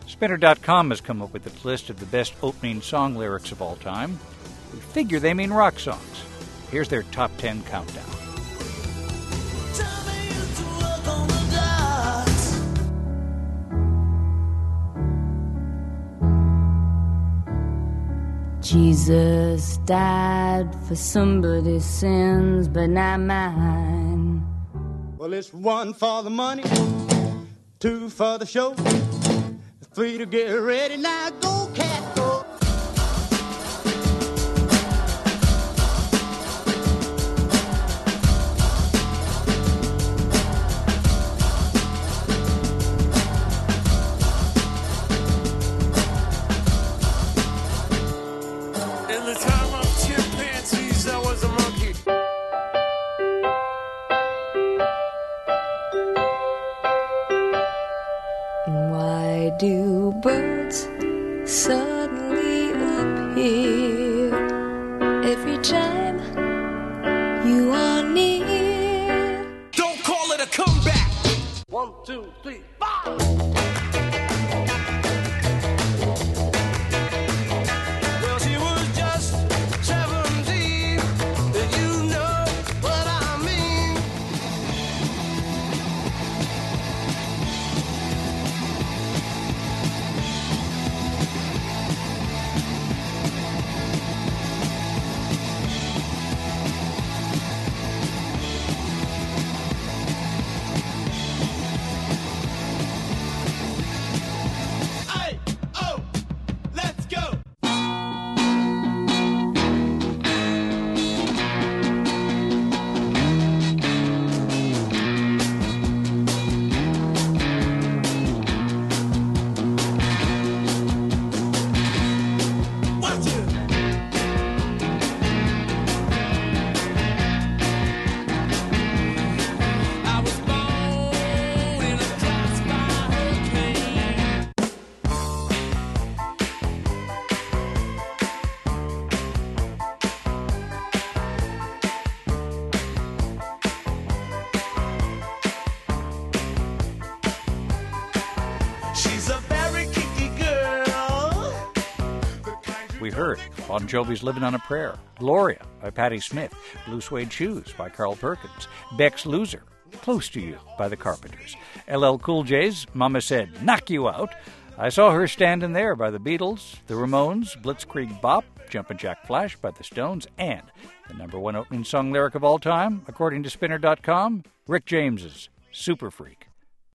Spinner.com has come up with a list of the best opening song lyrics of all time. We figure they mean rock songs. Here's their top 10 countdown. Jesus died for somebody's sins, but not mine. Well, it's 1 for the money, 2 for the show, 3 to get ready. Now go, cat, go. In the time of chimpanzees, I was a monkey. Why do birds suddenly appear every time you are near? Don't call it a comeback. 1, 2, 3, 4. Well, she was just 17, and you know what I mean. Hey, oh, let's go. Watch it. I was born in a class by hurricane. She's a very kinky girl. We heard Bon Jovi's Living on a Prayer, Gloria by Patti Smith, Blue Suede Shoes by Carl Perkins, Beck's Loser, Close to You by the Carpenters, LL Cool J's Mama Said Knock You Out, I Saw Her Standing There by the Beatles, the Ramones, Blitzkrieg Bop, Jumpin' Jack Flash by the Stones, and the number 1 opening song lyric of all time, according to Spinner.com, Rick James's Super Freak.